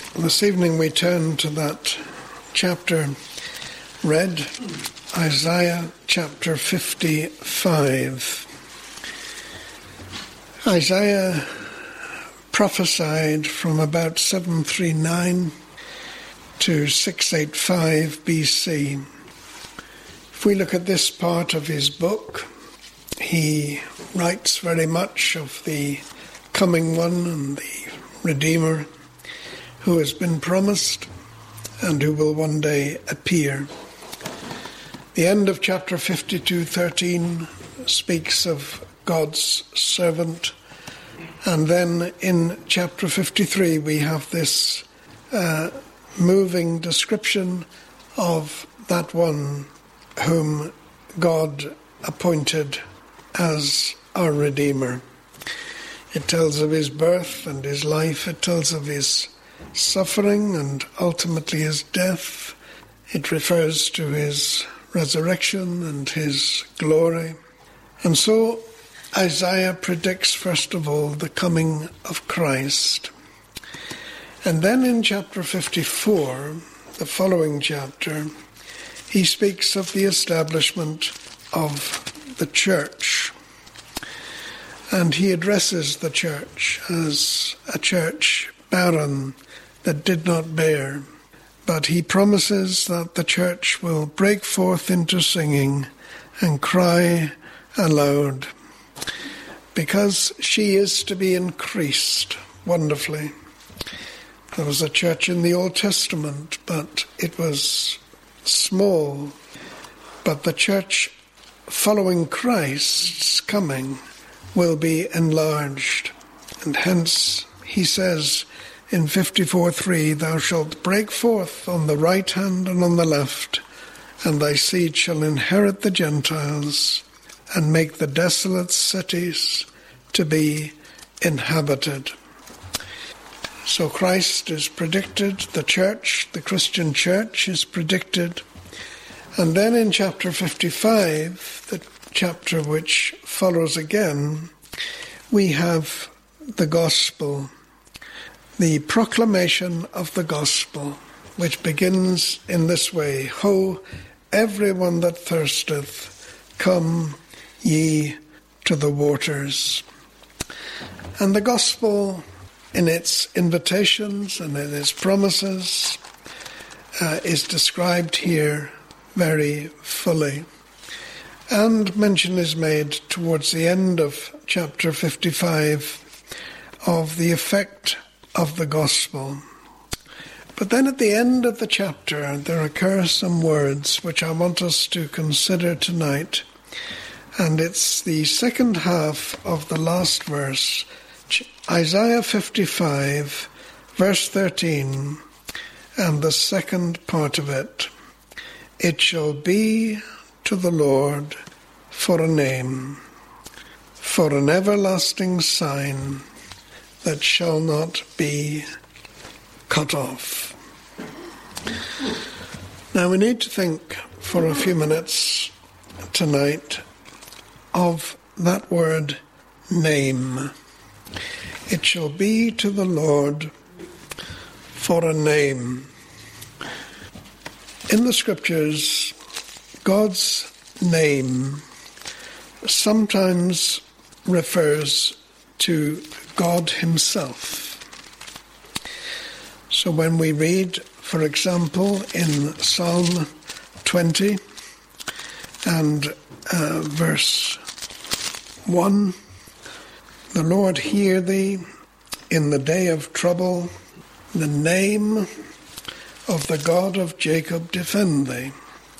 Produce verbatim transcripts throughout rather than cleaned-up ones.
This evening we turn to that chapter read, Isaiah chapter fifty-five. Isaiah prophesied from about seven thirty-nine to six eighty-five B C. If we look at this part of his book, he writes very much of the coming one and the Redeemer who has been promised and who will one day appear. The end of chapter fifty-two thirteen speaks of God's servant, and then in chapter fifty-three we have this uh, moving description of that one whom God appointed as our Redeemer. It tells of his birth and his life. It tells of his suffering and ultimately his death. It refers to his resurrection and his glory. And so Isaiah predicts, first of all, the coming of Christ. And then in chapter fifty-four, the following chapter, he speaks of the establishment of the church. And he addresses the church as a church barren that did not bear. But he promises that the church will break forth into singing and cry aloud, because she is to be increased wonderfully. There was a church in the Old Testament, but it was small. But the church following Christ's coming will be enlarged. And hence he says in fifty-four three, "Thou shalt break forth on the right hand and on the left, and thy seed shall inherit the Gentiles, and make the desolate cities to be inhabited." So Christ is predicted, the church, the Christian church is predicted. And then in chapter fifty-five, the chapter which follows again, we have the gospel, the proclamation of the gospel, which begins in this way: "Ho, everyone that thirsteth, come ye to the waters." And the gospel, in its invitations and in its promises, uh, is described here very fully. And mention is made towards the end of chapter fifty-five of the effect of the gospel. But then at the end of the chapter there occur some words which I want us to consider tonight. And it's the second half of the last verse, Isaiah fifty-five, verse thirteen, and the second part of it. "It shall be to the Lord for a name, for an everlasting sign that shall not be cut off." Now we need to think for a few minutes tonight of that word name. It shall be to the Lord for a name. In the scriptures, God's name sometimes refers to God himself. So when we read, for example, in Psalm twenty and uh, verse one, "The Lord hear thee in the day of trouble, the name of the God of Jacob defend thee."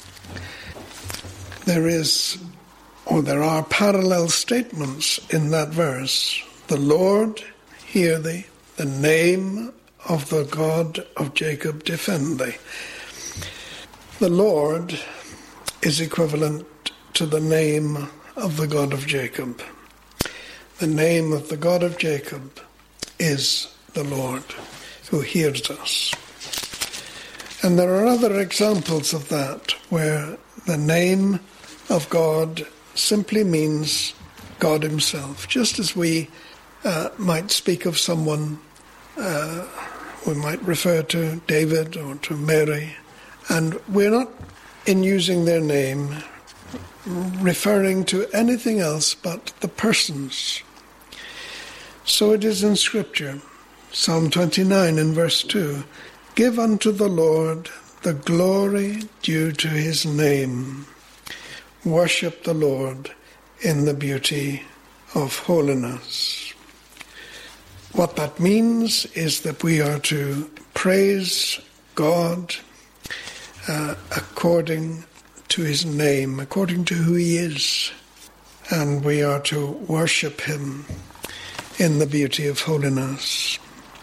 There is, or there are parallel statements in that verse. The Lord hear thee, the name of the God of Jacob defend thee. The Lord is equivalent to the name of the God of Jacob. The name of the God of Jacob is the Lord, who hears us. And there are other examples of that, where the name of God simply means God himself, just as we uh, might speak of someone uh, we might refer to David or to Mary, and we're not, in using their name, referring to anything else but the persons. So it is in Scripture. Psalm twenty-nine in verse two, "Give unto the Lord the glory due to his name. Worship the Lord in the beauty of holiness." What that means is that we are to praise God uh, according to his name, according to who he is, and we are to worship him in the beauty of holiness.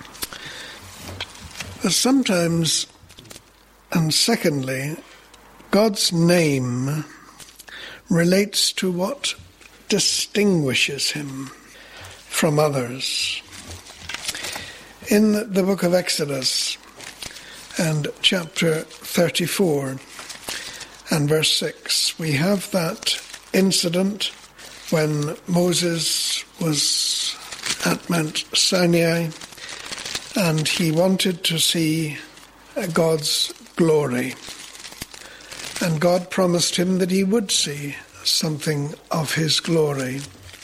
But sometimes, and secondly, God's name relates to what distinguishes him from others. In the book of Exodus and chapter thirty-four and verse six, we have that incident when Moses was at Mount Sinai and he wanted to see God's glory. And God promised him that he would see something of his glory.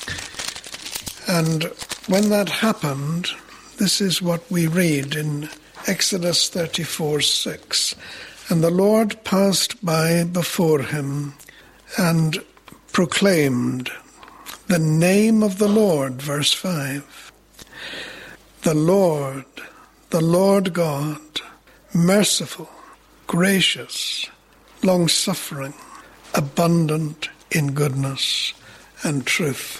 And when that happened, this is what we read in Exodus thirty-four six. "And the Lord passed by before him and proclaimed the name of the Lord," verse five. "The Lord, the Lord God, merciful, gracious, long-suffering, abundant in goodness and truth."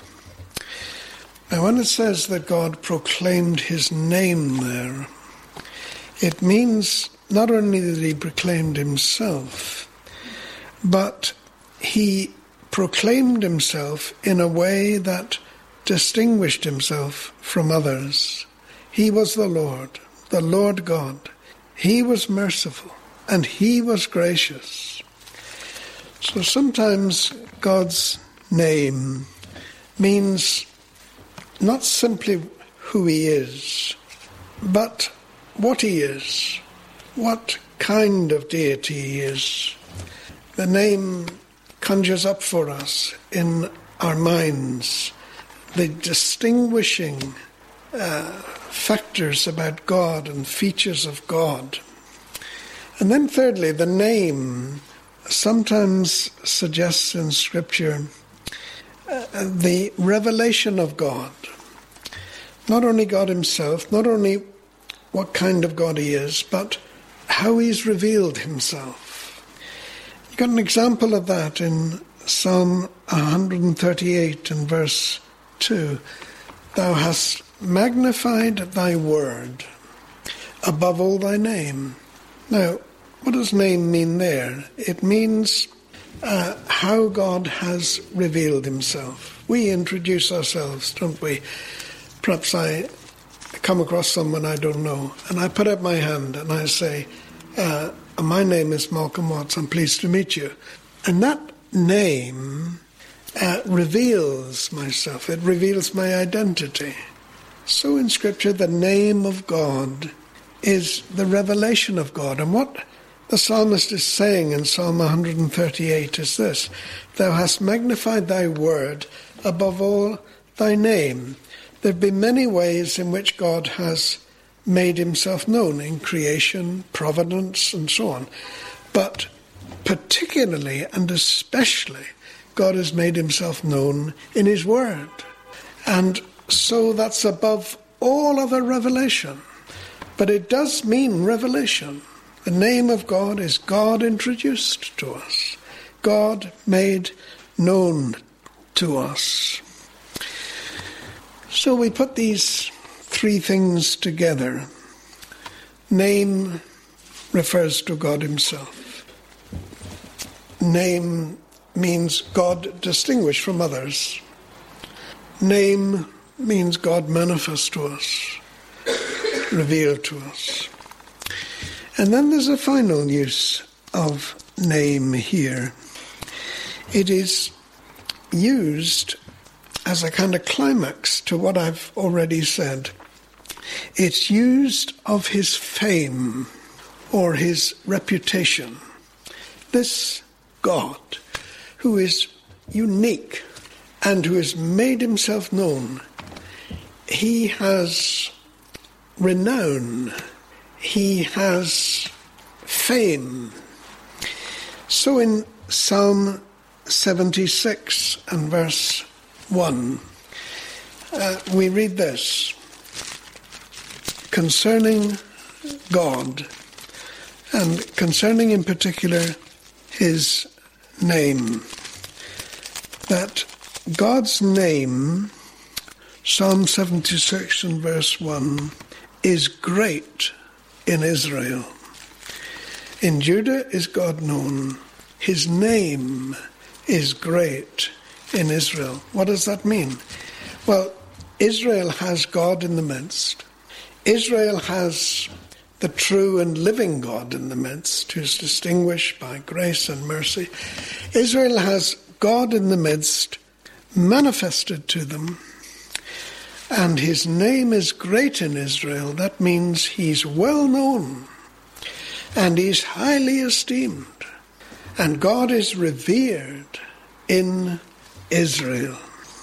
Now, when it says that God proclaimed his name there, it means not only that he proclaimed himself, but he proclaimed himself in a way that distinguished himself from others. He was the Lord, the Lord God. He was merciful, and he was gracious. So sometimes God's name means not simply who he is, but what he is, what kind of deity he is. The name conjures up for us in our minds the distinguishing uh, factors about God and features of God. And then thirdly, the name sometimes suggests in Scripture uh, the revelation of God. Not only God himself, not only what kind of God he is, but how he's revealed himself. You got an example of that in Psalm one thirty-eight and verse two. "Thou hast magnified thy word above all thy name." Now, what does name mean there? It means uh, how God has revealed himself. We introduce ourselves, don't we? Perhaps I come across someone I don't know, and I put up my hand and I say, uh, "My name is Malcolm Watts, I'm pleased to meet you." And that name uh, reveals myself, it reveals my identity. So in Scripture, the name of God is the revelation of God. And what the psalmist is saying in Psalm one thirty-eight is this: "Thou hast magnified thy word above all thy name." There have been many ways in which God has made himself known in creation, providence, and so on. But particularly and especially, God has made himself known in his word. And so that's above all other revelation. But it does mean revelation. The name of God is God introduced to us, God made known to us. So we put these three things together. Name refers to God himself. Name means God distinguished from others. Name means God manifest to us, revealed to us. And then there's a final use of name here. It is used as a kind of climax to what I've already said. It's used of his fame or his reputation. This God, who is unique and who has made himself known, he has renown, he has fame. So in Psalm seventy-six and verse one, uh, we read this concerning God, and concerning in particular his name, that God's name, Psalm seventy-six and verse one, is great in Israel. In Judah is God known. His name is great in Israel. What does that mean? Well, Israel has God in the midst. Israel has the true and living God in the midst, who is distinguished by grace and mercy. Israel has God in the midst, manifested to them, and his name is great in Israel. That means he's well known, and he's highly esteemed, and God is revered in Israel.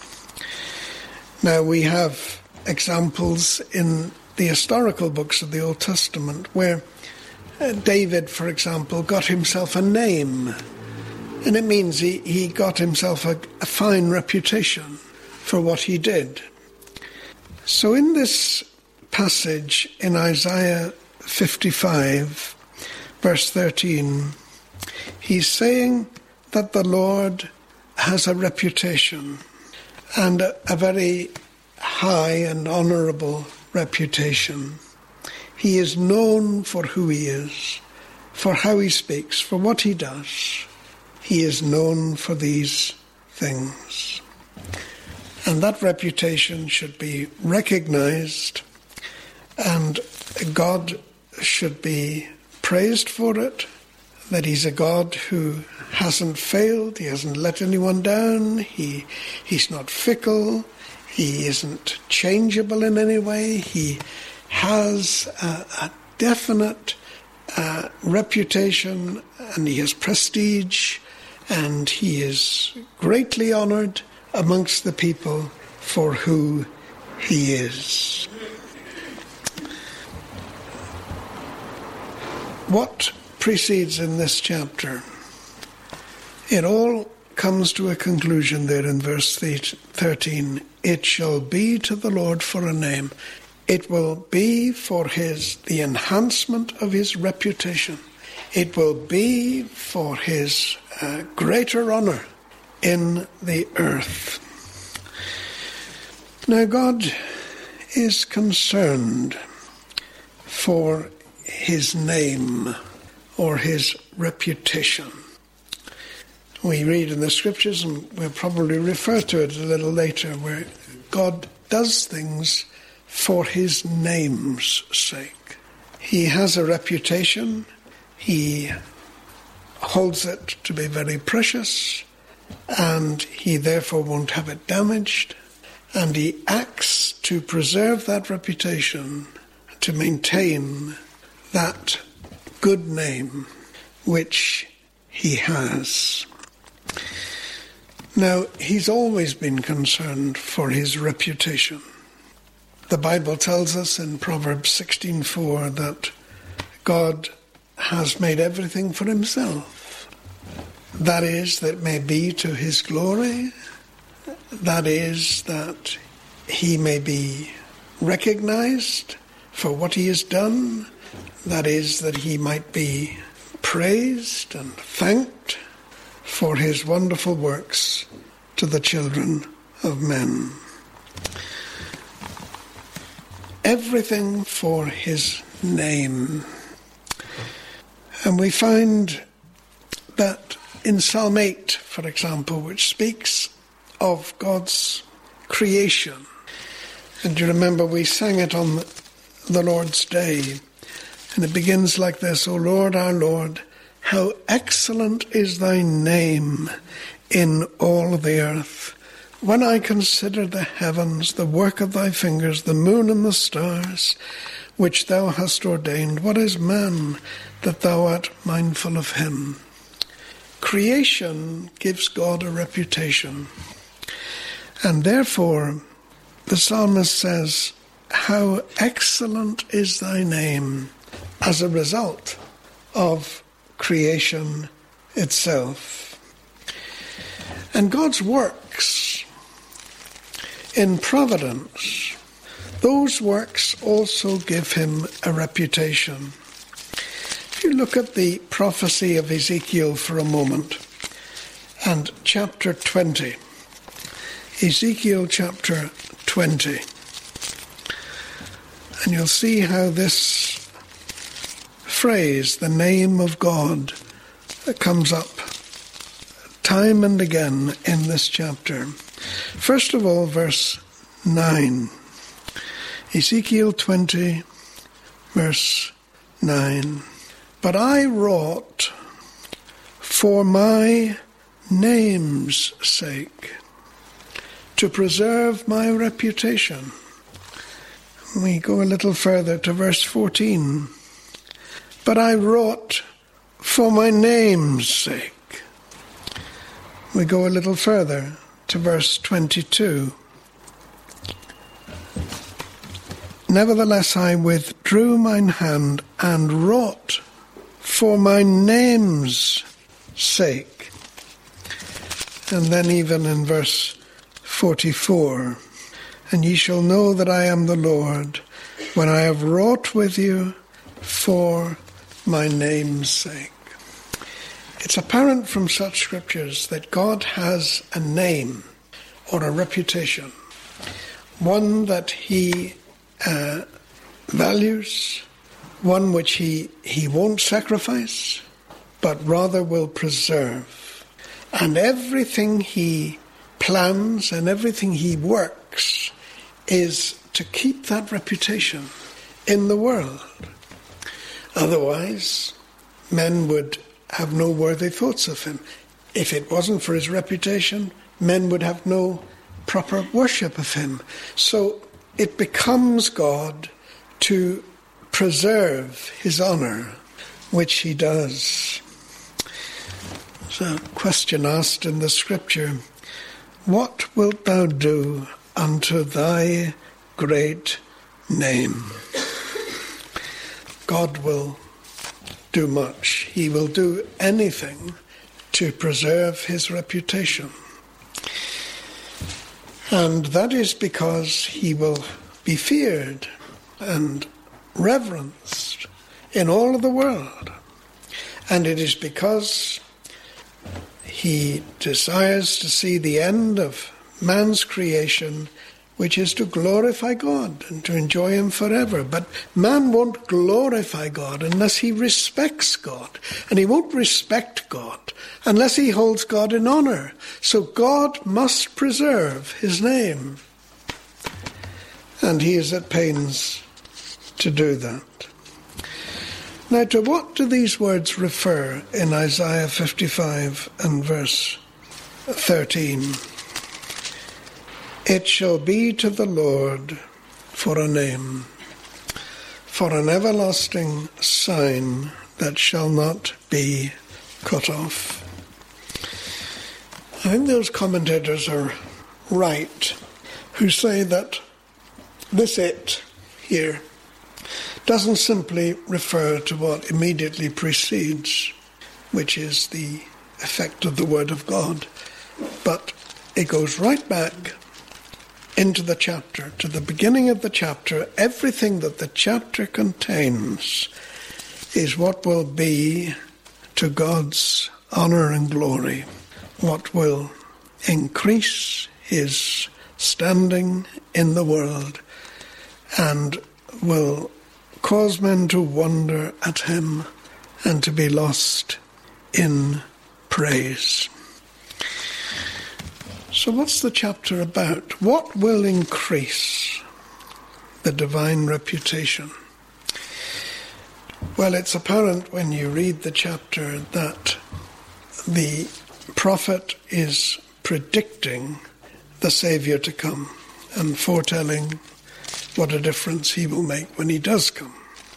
Now we have examples in the historical books of the Old Testament where uh, David, for example, got himself a name, and it means he, he got himself a, a fine reputation for what he did. So in this passage in Isaiah fifty-five, verse thirteen, he's saying that the Lord has a reputation, and a, a very high and honourable reputation. He is known for who he is, for how he speaks, for what he does. He is known for these things. And that reputation should be recognized, and God should be praised for it, that he's a God who hasn't failed, he hasn't let anyone down, he he's not fickle, he isn't changeable in any way. He has a, a definite uh, reputation, and he has prestige, and he is greatly honoured amongst the people for who he is. What precedes in this chapter? It all comes to a conclusion there in verse thirteen. It shall be to the Lord for a name. It will be for his the enhancement of his reputation. It will be for his uh, greater honour in the earth. Now God is concerned for his name or his reputation. We read in the scriptures, and we'll probably refer to it a little later, where God does things for his name's sake. He has a reputation. He holds it to be very precious, and he therefore won't have it damaged. And he acts to preserve that reputation, to maintain that good name which he has. Now, he's always been concerned for his reputation. The Bible tells us in Proverbs sixteen four that God has made everything for himself. That is, that may be to his glory. That is, that he may be recognized for what he has done. That is, that he might be praised and thanked for his wonderful works to the children of men. Everything for his name. And we find that in Psalm eight, for example, which speaks of God's creation. And you remember we sang it on the Lord's Day. And it begins like this: O Lord, our Lord, how excellent is thy name in all the earth. When I consider the heavens, the work of thy fingers, the moon and the stars, which thou hast ordained, what is man that thou art mindful of him? Creation gives God a reputation. And therefore, the psalmist says, how excellent is thy name as a result of creation itself. And God's works in providence, those works also give him a reputation. If you look at the prophecy of Ezekiel for a moment, and chapter twenty, Ezekiel chapter twenty, and you'll see how this phrase, the name of God, comes up time and again in this chapter. First of all, verse nine. Ezekiel twenty, verse nine. But I wrought for my name's sake, to preserve my reputation. We go a little further to verse fourteen. But I wrought for my name's sake. We go a little further to verse twenty-two. Nevertheless I withdrew mine hand and wrought for my name's sake. And then even in verse forty-four, and ye shall know that I am the Lord, when I have wrought with you for my name's sake. It's apparent from such scriptures that God has a name or a reputation, one that he uh, values, one which he, he won't sacrifice, but rather will preserve. And everything he plans and everything he works is to keep that reputation in the world. Otherwise, men would have no worthy thoughts of him. If it wasn't for his reputation, men would have no proper worship of him. So it becomes God to preserve his honour, which he does. There's a question asked in the scripture, what wilt thou do unto thy great name? God will do much. He will do anything to preserve his reputation. And that is because he will be feared and reverenced in all of the world. And it is because he desires to see the end of man's creation, which is to glorify God and to enjoy him forever. But man won't glorify God unless he respects God. And he won't respect God unless he holds God in honour. So God must preserve his name. And he is at pains to do that. Now, to what do these words refer in Isaiah fifty-five and verse thirteen? It shall be to the Lord for a name, for an everlasting sign that shall not be cut off. I think those commentators are right who say that this it here doesn't simply refer to what immediately precedes, which is the effect of the Word of God, but it goes right back into the chapter, to the beginning of the chapter. Everything that the chapter contains is what will be to God's honour and glory, what will increase his standing in the world and will cause men to wonder at him and to be lost in praise. So what's the chapter about? What will increase the divine reputation? Well, it's apparent when you read the chapter that the prophet is predicting the Saviour to come and foretelling what a difference he will make when he does come.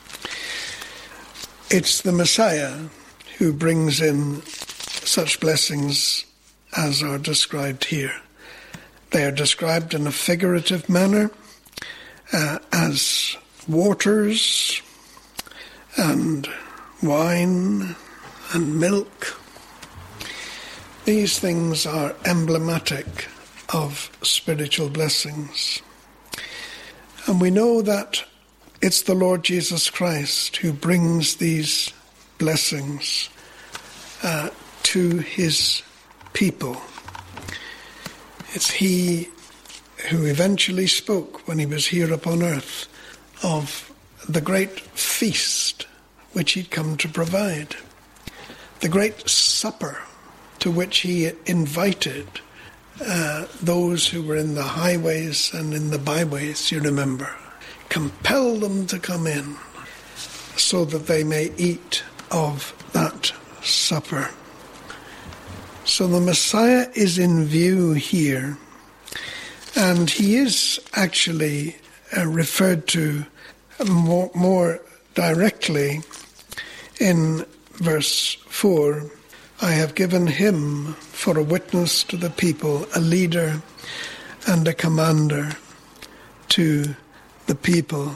It's the Messiah who brings in such blessings as are described here. They are described in a figurative manner uh, as waters and wine and milk. These things are emblematic of spiritual blessings. And we know that it's the Lord Jesus Christ who brings these blessings uh, to his people. It's he who eventually spoke when he was here upon earth of the great feast which he'd come to provide, the great supper to which he invited uh, those who were in the highways and in the byways, you remember. Compel them to come in so that they may eat of that supper. So the Messiah is in view here, and he is actually uh, referred to more, more directly in verse four. I have given him for a witness to the people, a leader and a commander to the people.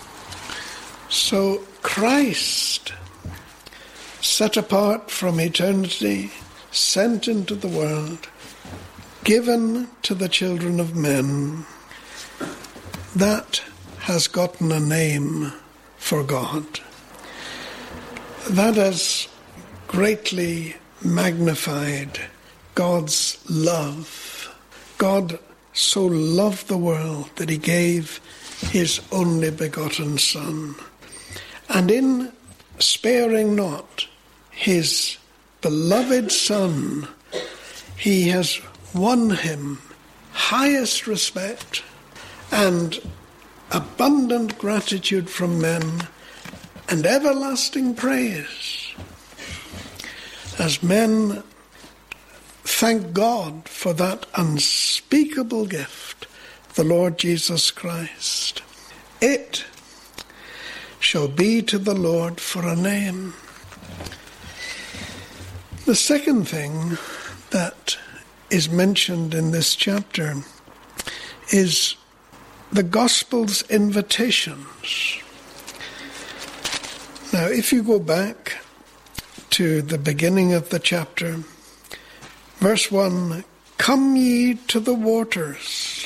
So Christ, set apart from eternity, sent into the world, given to the children of men, that has gotten a name for God. That has greatly magnified God's love. God so loved the world that he gave his only begotten Son. And in sparing not his beloved Son, he has won him highest respect and abundant gratitude from men and everlasting praise, as men thank God for that unspeakable gift, the Lord Jesus Christ. It shall be to the Lord for a name. The second thing that is mentioned in this chapter is the Gospel's invitations. Now, if you go back to the beginning of the chapter, verse one, come ye to the waters.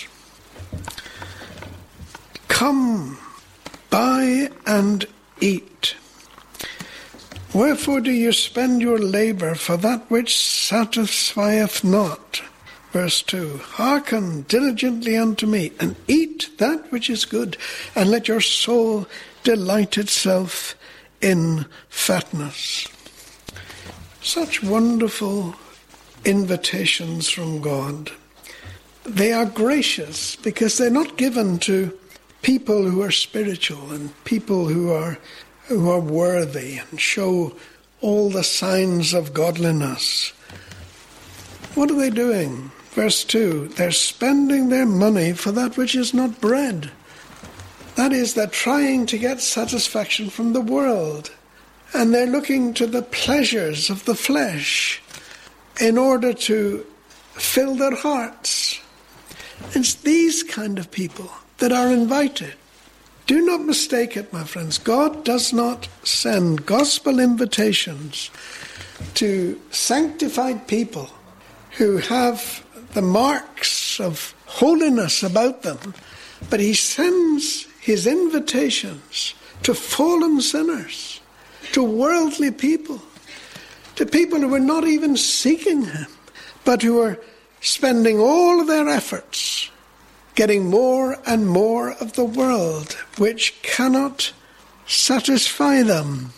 Come, buy and eat. Wherefore do you spend your labour for that which satisfieth not? Verse two, hearken diligently unto me, and eat that which is good, and let your soul delight itself in fatness. Such wonderful invitations from God. They are gracious because they're not given to people who are spiritual and people who are who are worthy and show all the signs of godliness. What are they doing? Verse two, they're spending their money for that which is not bread. That is, they're trying to get satisfaction from the world, and they're looking to the pleasures of the flesh in order to fill their hearts. It's these kind of people that are invited. Do not mistake it, my friends. God does not send gospel invitations to sanctified people who have the marks of holiness about them, but he sends his invitations to fallen sinners, to worldly people, to people who are not even seeking him, but who are spending all of their efforts getting more and more of the world, which cannot satisfy them.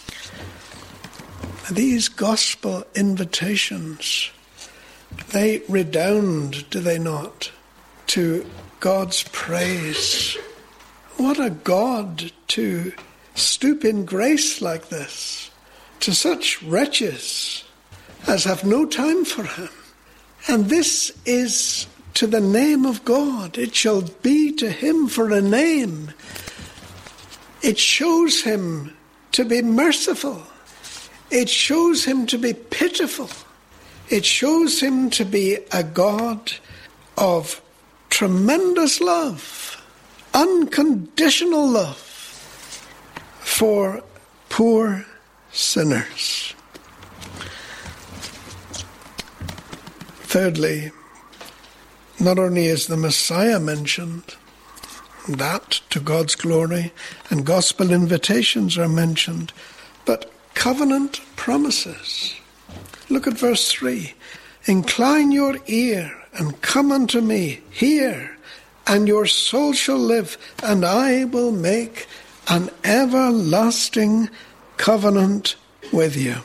These gospel invitations, they redound, do they not, to God's praise. What a God to stoop in grace like this to such wretches as have no time for him. And this is to the name of God. It shall be to him for a name. It shows him to be merciful. It shows him to be pitiful. It shows him to be a God of tremendous love, unconditional love for poor sinners. Thirdly, not only is the Messiah mentioned, that to God's glory, and gospel invitations are mentioned, but covenant promises. Look at verse three. Incline your ear and come unto me, hear, and your soul shall live, and I will make an everlasting covenant with you.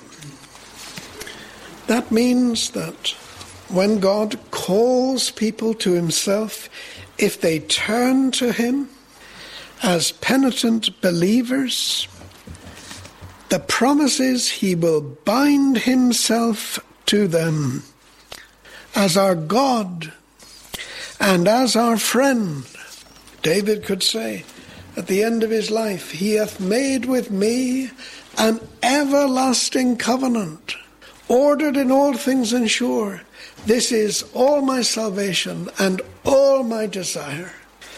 That means that when God calls people to himself, if they turn to him as penitent believers, the promise is he will bind himself to them as our God and as our friend. David could say at the end of his life, he hath made with me an everlasting covenant, ordered in all things and sure. This is all my salvation and all my desire.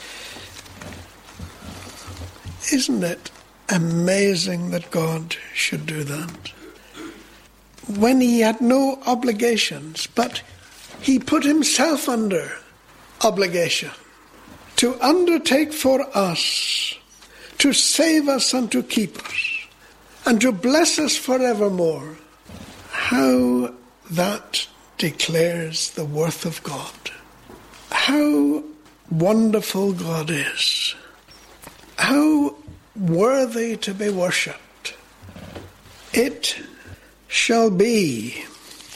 Isn't it amazing that God should do that? When he had no obligations, but he put himself under obligation to undertake for us, to save us and to keep us, and to bless us forevermore. How that declares the worth of God. How wonderful God is. How worthy to be worshipped. It shall be.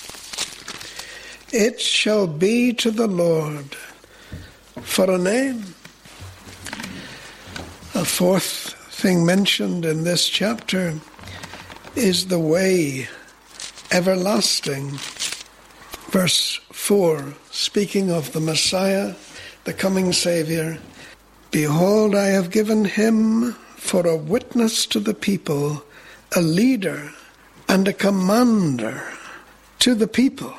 It shall be to the Lord for a name. A fourth thing mentioned in this chapter is the way everlasting. Verse four, speaking of the Messiah, the coming Saviour, behold, I have given him for a witness to the people, a leader and a commander to the people.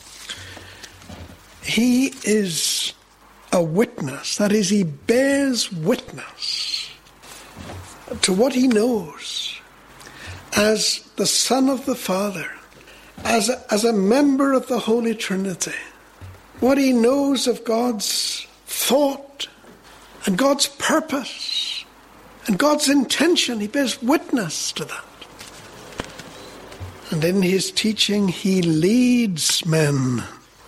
He is a witness, that is, he bears witness to what he knows as the Son of the Father, as a, as a member of the Holy Trinity, what he knows of God's thought and God's purpose and God's intention. He bears witness to that. And in his teaching, he leads men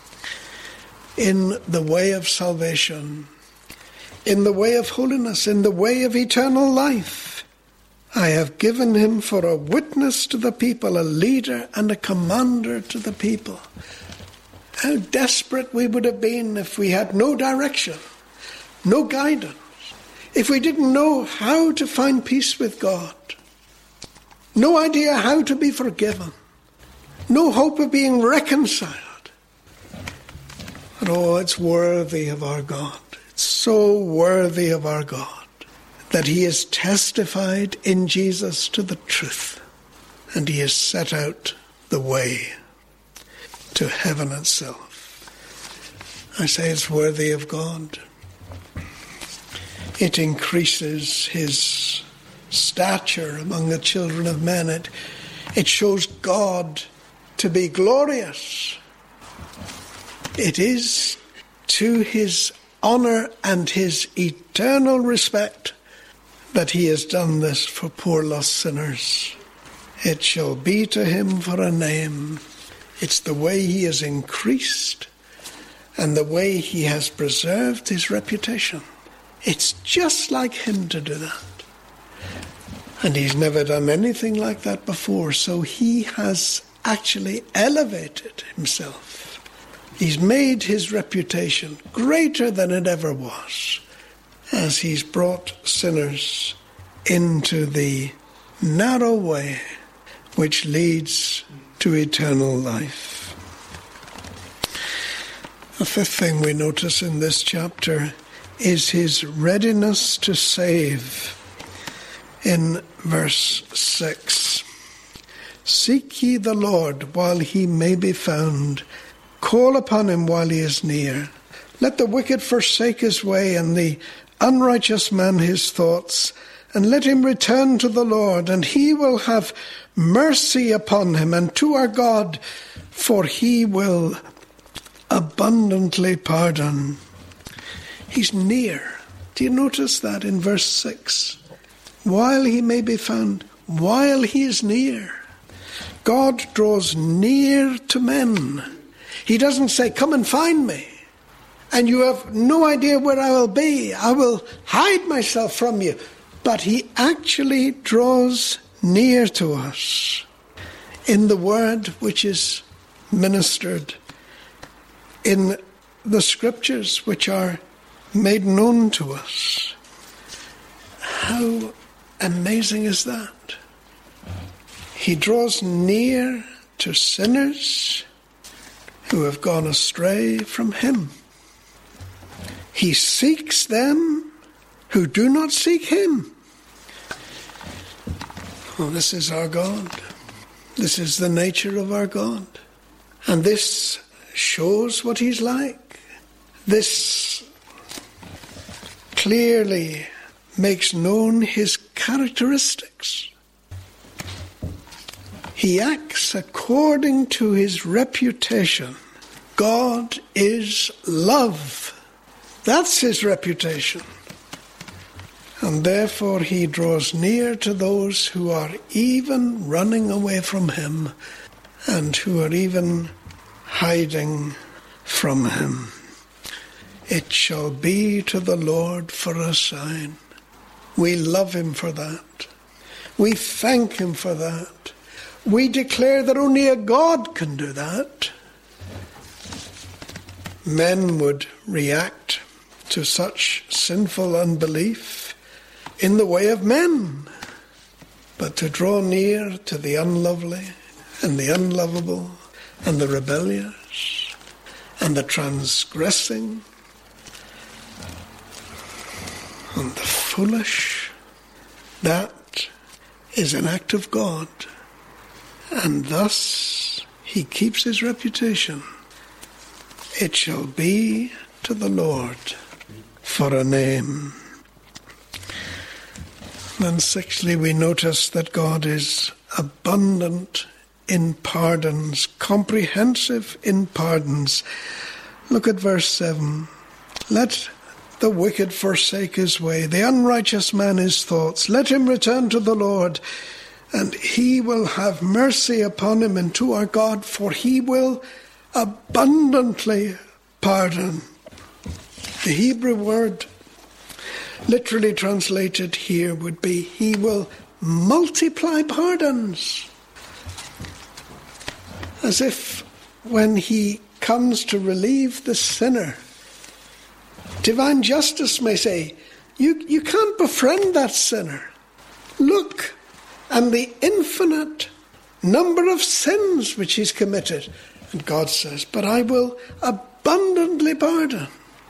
in the way of salvation, in the way of holiness, in the way of eternal life. I have given him for a witness to the people, a leader and a commander to the people. How desperate we would have been if we had no direction, no guidance, if we didn't know how to find peace with God, no idea how to be forgiven, no hope of being reconciled. But oh, it's worthy of our God. It's so worthy of our God that he has testified in Jesus to the truth, and he has set out the way to heaven itself. I say it's worthy of God. It increases his stature among the children of men. It, it shows God to be glorious. It is to his honour and his eternal respect that he has done this for poor lost sinners. It shall be to him for a name. It's the way he has increased and the way he has preserved his reputation. It's just like him to do that. And he's never done anything like that before, so he has actually elevated himself. He's made his reputation greater than it ever was, as he's brought sinners into the narrow way which leads to eternal life. The fifth thing we notice in this chapter is his readiness to save. In verse six, seek ye the Lord while he may be found. Call upon him while he is near. Let the wicked forsake his way, and the unrighteous man his thoughts, and let him return to the Lord, and he will have mercy upon him, and to our God, for he will abundantly pardon. He's near. Do you notice that in verse six? While he may be found, while he is near. God draws near to men. He doesn't say, come and find me, and you have no idea where I will be. I will hide myself from you. But he actually draws near to us in the word which is ministered, in the scriptures which are made known to us. How amazing is that? He draws near to sinners who have gone astray from him. He seeks them who do not seek him. Oh, this is our God. This is the nature of our God. And this shows what he's like. This clearly makes known his characteristics. He acts according to his reputation. God is love. That's his reputation. And therefore he draws near to those who are even running away from him and who are even hiding from him. It shall be to the Lord for a sign. We love him for that. We thank him for that. We declare that only a God can do that. Men would react to such sinful unbelief in the way of men. But to draw near to the unlovely and the unlovable and the rebellious and the transgressing and the foolish, that is an act of God. And thus he keeps his reputation. It shall be to the Lord for a name. And sixthly, we notice that God is abundant in pardons, comprehensive in pardons. Look at verse seven. Let the wicked forsake his way, the unrighteous man his thoughts. Let him return to the Lord, and he will have mercy upon him, and to our God, for he will abundantly pardon. The Hebrew word literally translated here would be, he will multiply pardons. As if when he comes to relieve the sinner, divine justice may say, you, you can't befriend that sinner. Look, and the infinite number of sins which he's committed. And God says, but I will abundantly pardon.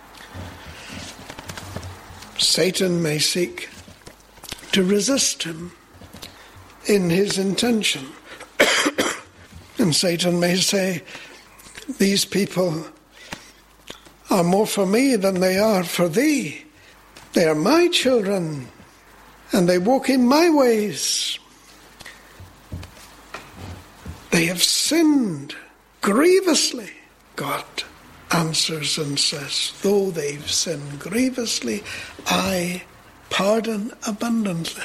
Satan may seek to resist him in his intention. And Satan may say, these people are more for me than they are for thee. They are my children, and they walk in my ways. They have sinned grievously. God answers and says, though they've sinned grievously, I pardon abundantly.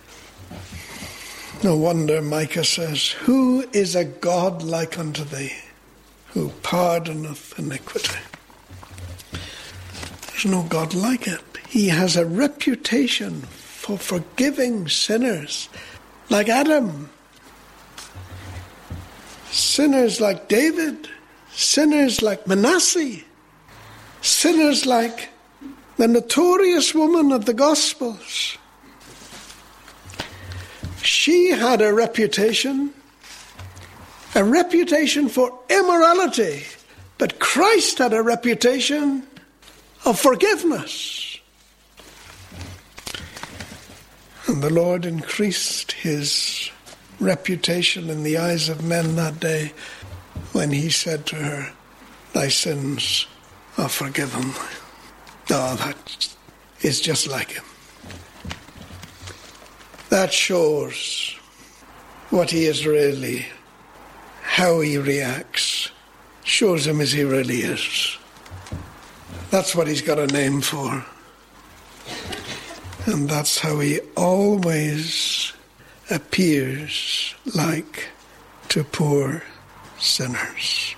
No wonder Micah says, who is a God like unto thee, who pardoneth iniquity? There's no God like it. He has a reputation for forgiving sinners like Adam, sinners like David, sinners like Manasseh, sinners like the notorious woman of the Gospels. She had a reputation, a reputation for immorality, But Christ had a reputation of forgiveness. And the Lord increased his reputation in the eyes of men that day when he said to her, thy sins are forgiven. Oh, that is just like him. That shows what he is really, how he reacts, shows him as he really is. That's what he's got a name for. And that's how he always appears like to poor sinners.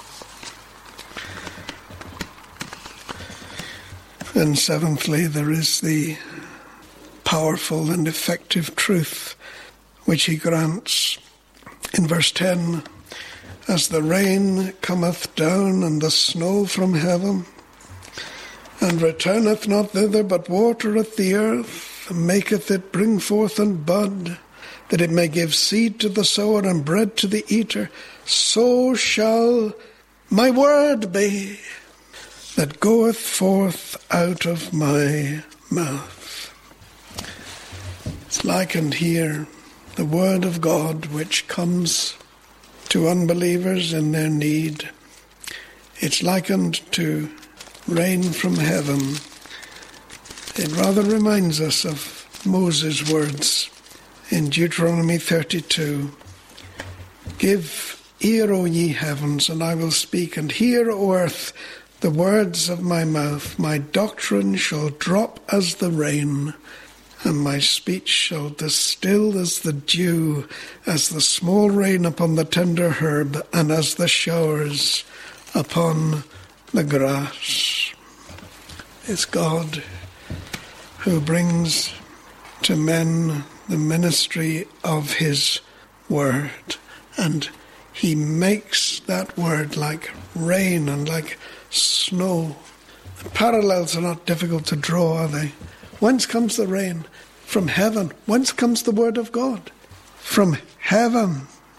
And seventhly, there is the powerful and effective truth which he grants. In verse ten, as the rain cometh down and the snow from heaven, and returneth not thither, but watereth the earth, and maketh it bring forth and bud, that it may give seed to the sower and bread to the eater, so shall my word be that goeth forth out of my mouth. It's likened here, the word of God which comes to unbelievers in their need. It's likened to rain from heaven. It rather reminds us of Moses' words in Deuteronomy thirty-two. Give ear, O ye heavens, and I will speak, and hear, O earth, the words of my mouth. My doctrine shall drop as the rain, and my speech shall distill as the dew, as the small rain upon the tender herb, and as the showers upon the grass. It's God who brings to men the ministry of his word, and he makes that word like rain and like snow. The parallels are not difficult to draw, are they? Whence comes the rain? From heaven. Whence comes the word of God? From heaven.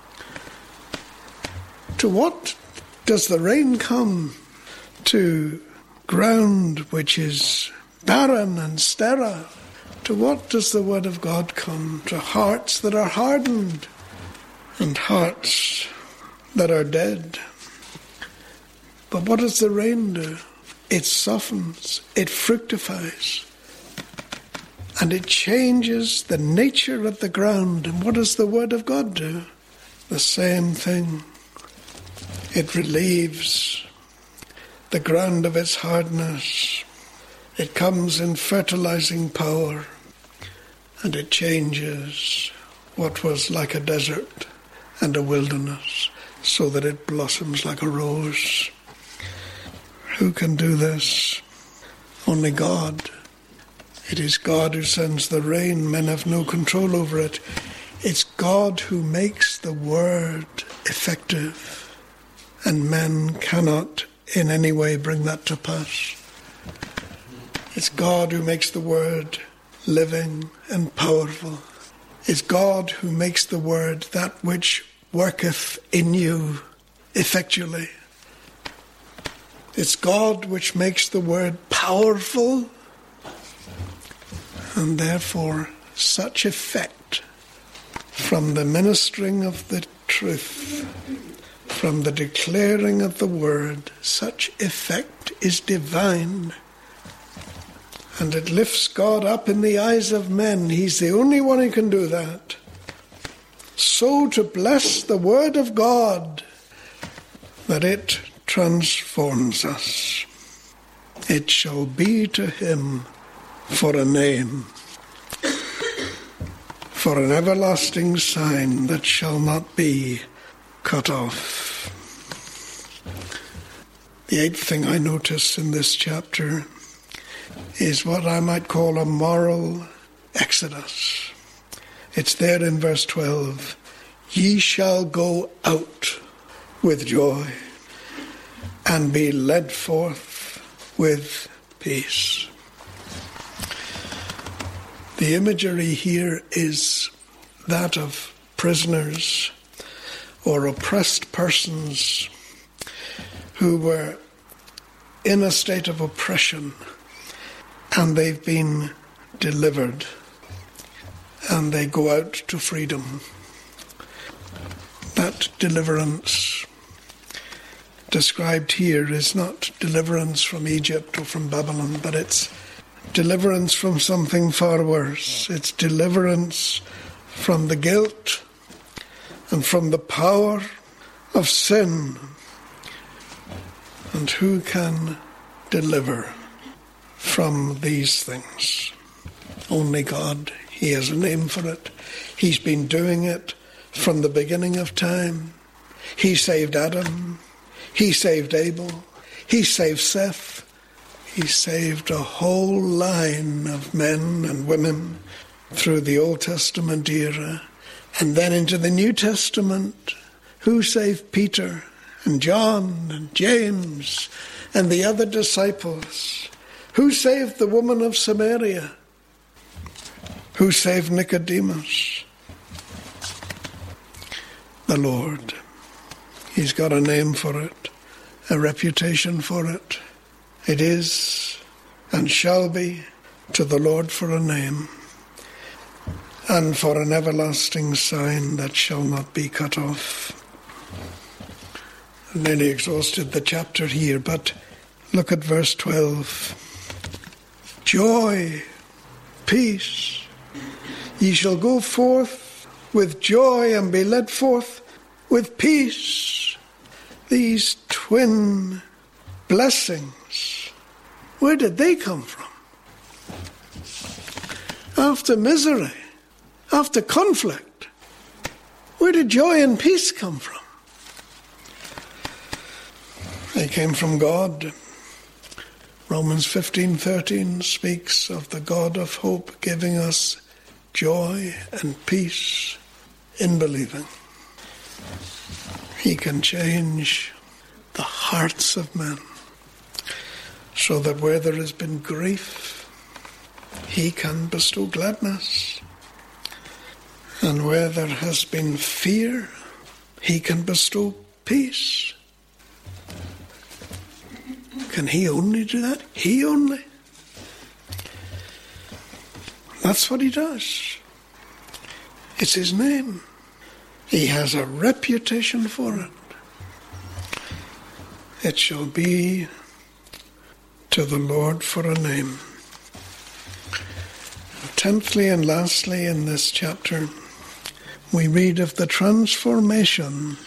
To what does the rain come? To ground which is barren and sterile. To what does the word of God come? To hearts that are hardened and hearts that are dead. But what does the rain do? It softens, it fructifies, and it changes the nature of the ground. And what does the word of God do? The same thing. It relieves the ground of its hardness. It comes in fertilizing power, and it changes what was like a desert and a wilderness, so that it blossoms like a rose. Who can do this? Only God. It is God who sends the rain. Men have no control over it. It's God who makes the word effective, and men cannot in any way bring that to pass. It's God who makes the word living and powerful. It's God who makes the word that which worketh in you effectually. It's God which makes the word powerful, and therefore such effect from the ministering of the truth, from the declaring of the word, such effect is divine. And it lifts God up in the eyes of men. He's the only one who can do that. So to bless the word of God that it transforms us. It shall be to him for a name, for an everlasting sign that shall not be cut off. The eighth thing I notice in this chapter is what I might call a moral exodus. It's there in verse twelve. Ye shall go out with joy and be led forth with peace. The imagery here is that of prisoners or oppressed persons who were in a state of oppression, and they've been delivered, and they go out to freedom. That deliverance described here is not deliverance from Egypt or from Babylon, but it's deliverance from something far worse. It's deliverance from the guilt and from the power of sin. And who can deliver from these things? Only God. He has a name for it. He's been doing it from the beginning of time. He saved Adam. He saved Abel. He saved Seth. He saved a whole line of men and women through the Old Testament era. And then into the New Testament, who saved Peter and John and James and the other disciples? Who saved the woman of Samaria? Who saved Nicodemus? The Lord. He's got a name for it, a reputation for it. It is and shall be to the Lord for a name, and for an everlasting sign that shall not be cut off. I've nearly exhausted the chapter here, but look at verse twelve. Joy, peace. Ye shall go forth with joy and be led forth with peace. These twin blessings, where did they come from? After misery, after conflict, where did joy and peace come from? They came from God. Romans fifteen thirteen speaks of the God of hope giving us joy and peace in believing. He can change the hearts of men so that where there has been grief, he can bestow gladness. And where there has been fear, he can bestow peace. Can he only do that? He only. That's what he does. It's his name. He has a reputation for it. It shall be to the Lord for a name. Tenthly and lastly in this chapter, we read of the transformation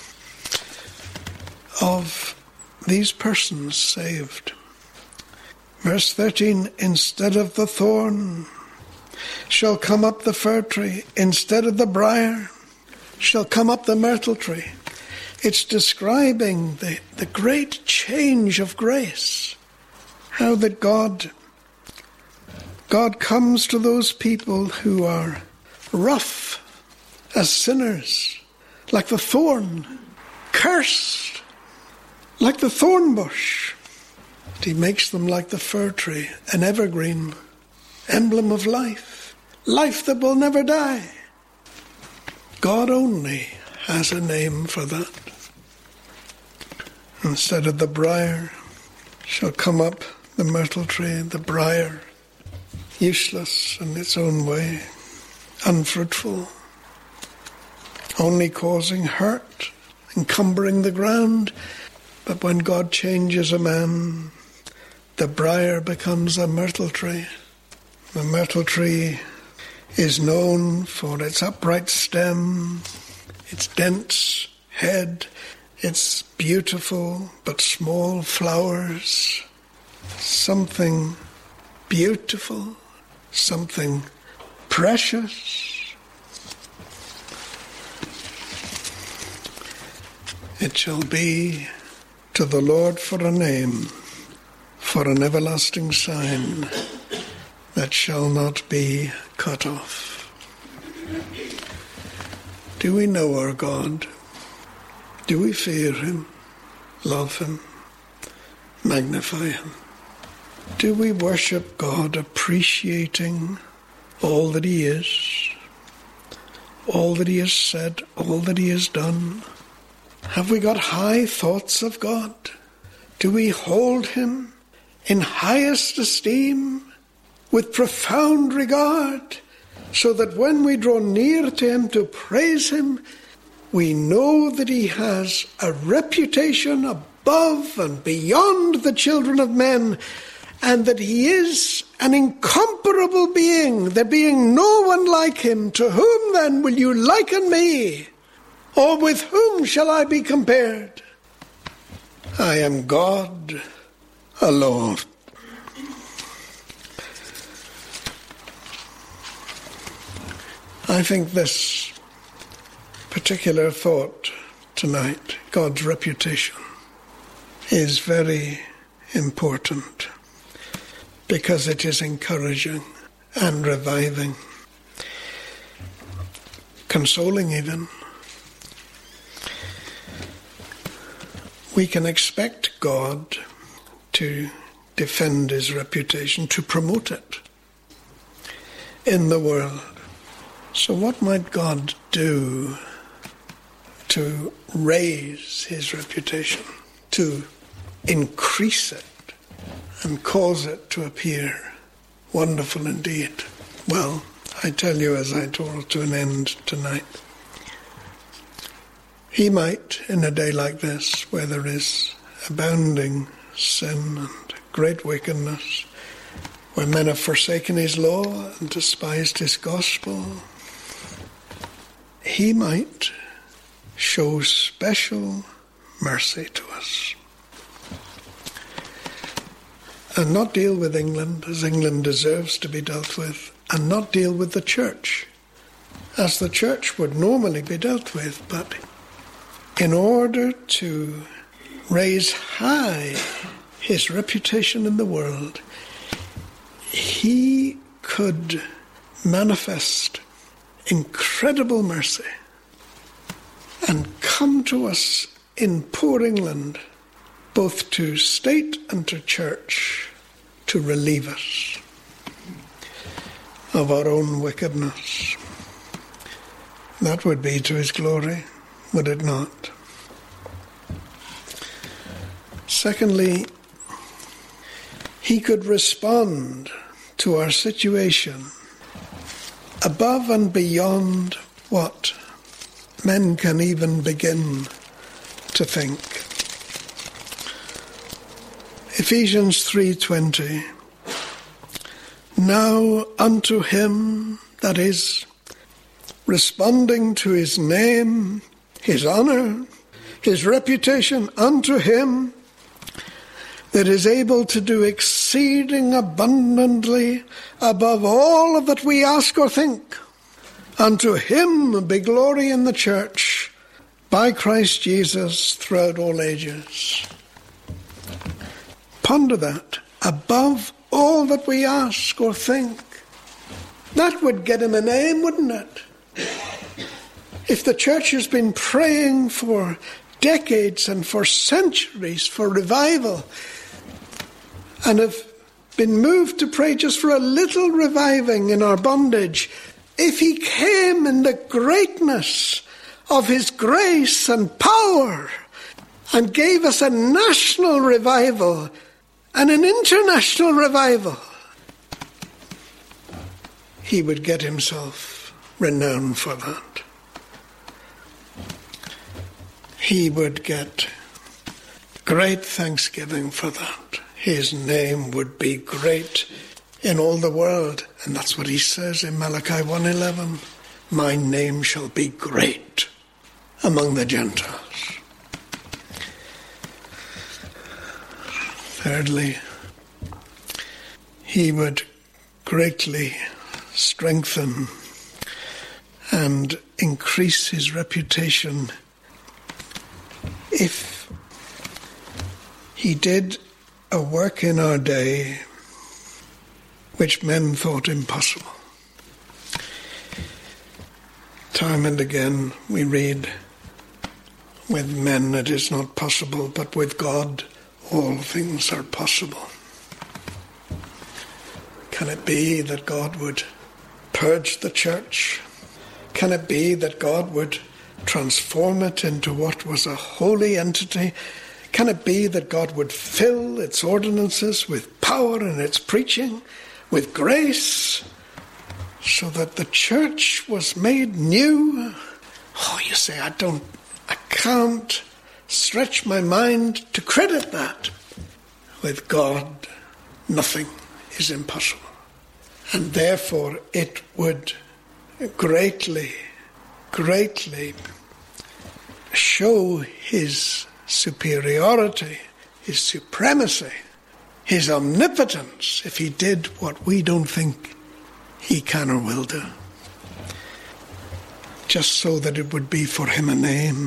of these persons saved. Verse thirteen, instead of the thorn shall come up the fir tree, instead of the briar shall come up the myrtle tree. It's describing the, the great change of grace. How that God, God comes to those people who are rough as sinners, like the thorn, cursed, like the thorn bush. But he makes them like the fir tree, an evergreen, emblem of life, life that will never die. God only has a name for that. Instead of the briar shall come up the myrtle tree, the briar, useless in its own way, unfruitful, only causing hurt, encumbering the ground. But when God changes a man, the briar becomes a myrtle tree. The myrtle tree is known for its upright stem, its dense head, its beautiful but small flowers. Something beautiful, something precious. It shall be to the Lord for a name, for an everlasting sign that shall not be cut off. Do we know our God? Do we fear him, love him, magnify him? Do we worship God appreciating all that he is, all that he has said, all that he has done? Have we got high thoughts of God? Do we hold him in highest esteem, with profound regard, so that when we draw near to him to praise him, we know that he has a reputation above and beyond the children of men, and that he is an incomparable being, there being no one like him? To whom then will you liken me? Or with whom shall I be compared? I am God alone. I think this particular thought tonight, God's reputation, is very important because it is encouraging and reviving, consoling even. We can expect God to defend his reputation, to promote it in the world. So what might God do to raise his reputation, to increase it and cause it to appear wonderful indeed? Well, I tell you, as I told to an end tonight, he might, in a day like this, where there is abounding sin and great wickedness, where men have forsaken his law and despised his gospel, he might show special mercy to us and not deal with England as England deserves to be dealt with, and not deal with the church as the church would normally be dealt with, but in order to raise high his reputation in the world, he could manifest incredible mercy and come to us in poor England, both to state and to church, to relieve us of our own wickedness. That would be to his glory, would it not? Secondly, he could respond to our situation above and beyond what men can even begin to think. Ephesians three twenty. Now unto him, that is, responding to his name, his honour, his reputation, unto him that is able to do exceeding abundantly above all of that we ask or think. Unto him be glory in the church by Christ Jesus throughout all ages. Ponder that. Above all that we ask or think. That would get him a name, wouldn't it? If the church has been praying for decades and for centuries for revival, and have been moved to pray just for a little reviving in our bondage, if he came in the greatness of his grace and power and gave us a national revival and an international revival, he would get himself renowned for that. He would get great thanksgiving for that. His name would be great in all the world. And that's what he says in Malachi one eleven. My name shall be great among the Gentiles. Thirdly, he would greatly strengthen and increase his reputation if he did a work in our day which men thought impossible. Time and again we read, with men it is not possible, but with God all things are possible. Can it be that God would purge the church? Can it be that God would transform it into what was a holy entity? Can it be that God would fill its ordinances with power in its preaching, with grace, so that the church was made new? Oh, you say, I don't, I can't stretch my mind to credit that. With God, nothing is impossible. And therefore it would greatly, greatly show his superiority, his supremacy, his omnipotence if he did what we don't think he can or will do. Just so that it would be for him a name.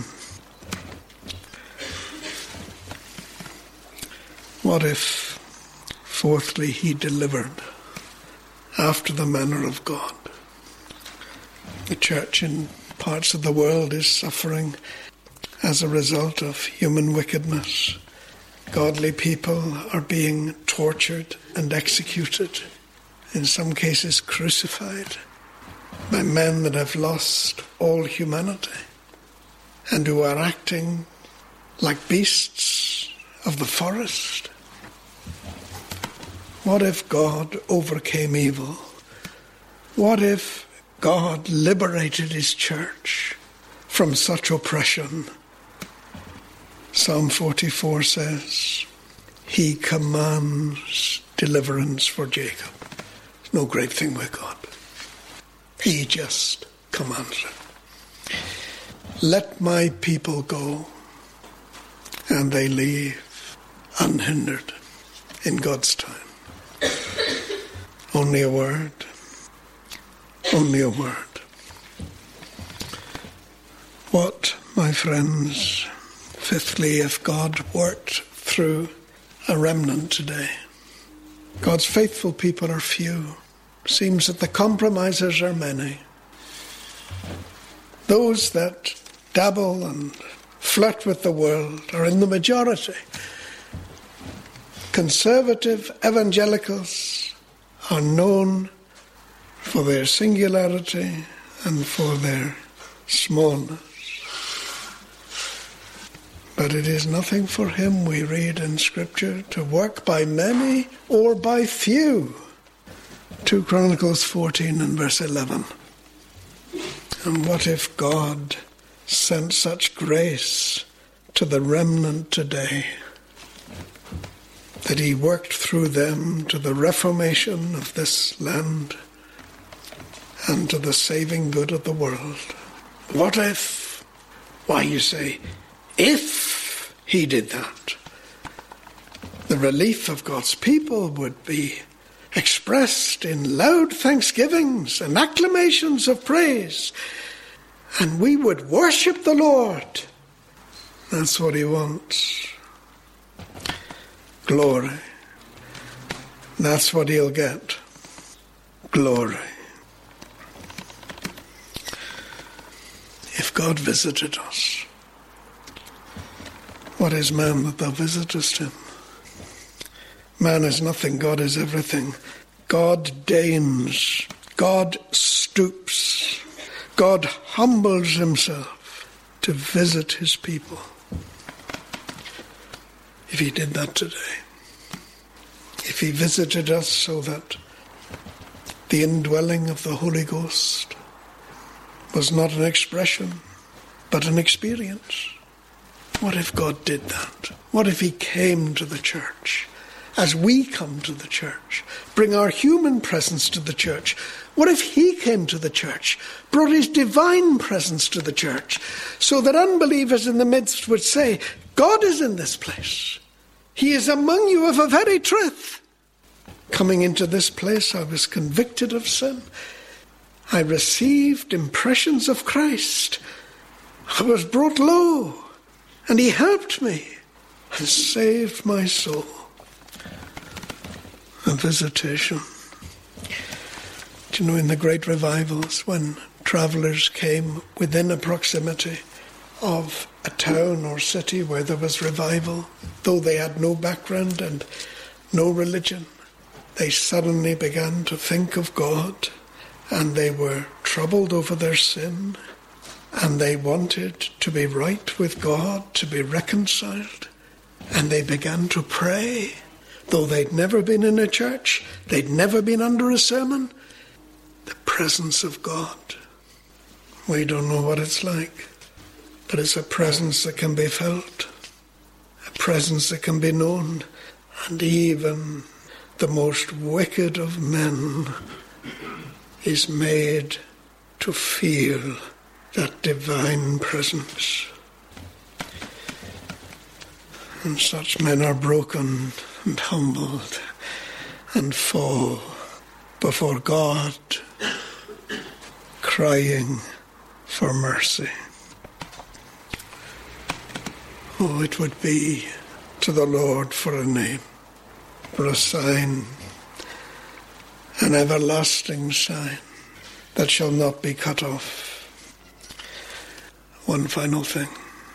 What if, fourthly, he delivered after the manner of God? The church in parts of the world is suffering as a result of human wickedness. Godly people are being tortured and executed, in some cases crucified, by men that have lost all humanity and who are acting like beasts of the forest. What if God overcame evil? What if God liberated his church from such oppression? Psalm forty-four says, he commands deliverance for Jacob. There's no great thing with God. He just commands it. Let my people go, and they leave unhindered in God's time. Only a word. Only a word. What, my friends, fifthly, if God worked through a remnant today? God's faithful people are few. Seems that the compromisers are many. Those that dabble and flirt with the world are in the majority. Conservative evangelicals are known for their singularity and for their smallness. But it is nothing for him, we read in Scripture, to work by many or by few. Second Chronicles fourteen and verse eleven. And what if God sent such grace to the remnant today that he worked through them to the reformation of this land and to the saving good of the world? What if? Why, you say, if he did that, the relief of God's people would be expressed in loud thanksgivings and acclamations of praise, and we would worship the Lord. That's what he wants. Glory. That's what he'll get. Glory. If God visited us, what is man that thou visitest him? Man is nothing, God is everything. God deigns, God stoops, God humbles himself to visit his people. If he did that today, if he visited us so that the indwelling of the Holy Ghost was not an expression, but an experience. What if God did that? What if he came to the church as we come to the church, bring our human presence to the church? What if he came to the church, brought his divine presence to the church, so that unbelievers in the midst would say, God is in this place. He is among you of a very truth. Coming into this place, I was convicted of sin. I received impressions of Christ. I was brought low, and he helped me and saved my soul. A visitation. Do you know, in the great revivals, when travellers came within a proximity of a town or city where there was revival, though they had no background and no religion, they suddenly began to think of God, and they were troubled over their sin, and they wanted to be right with God, to be reconciled. And they began to pray, though they'd never been in a church, they'd never been under a sermon. The presence of God. We don't know what it's like, but it's a presence that can be felt, a presence that can be known, and even the most wicked of men is made to feel that divine presence. And such men are broken and humbled and fall before God, crying for mercy. Oh, it would be to the Lord for a name, for a sign, an everlasting sign that shall not be cut off. One final thing.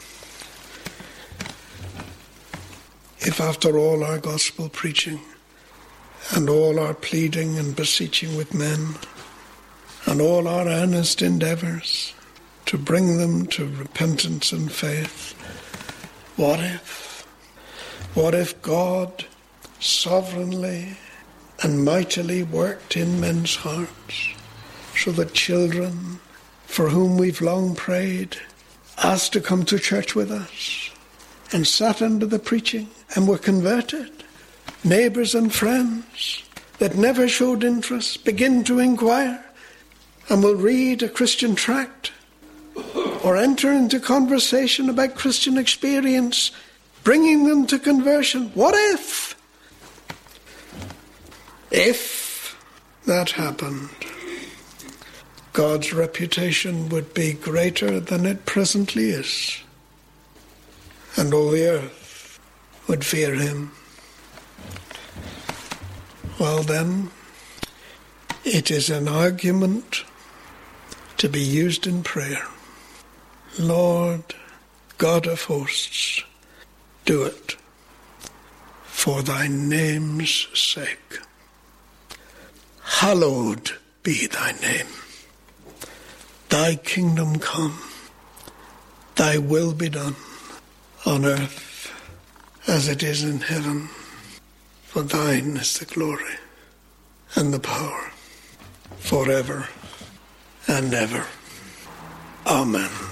If after all our gospel preaching and all our pleading and beseeching with men and all our earnest endeavours to bring them to repentance and faith, what if, what if God sovereignly and mightily worked in men's hearts so that children for whom we've long prayed asked to come to church with us and sat under the preaching and were converted? Neighbours and friends that never showed interest begin to inquire and will read a Christian tract or enter into conversation about Christian experience, bringing them to conversion. What if? If that happened, God's reputation would be greater than it presently is, and all the earth would fear him. Well then, it is an argument to be used in prayer. Lord, God of hosts, do it for thy name's sake. Hallowed be thy name. Thy kingdom come, thy will be done on earth as it is in heaven. For thine is the glory and the power forever and ever. Amen.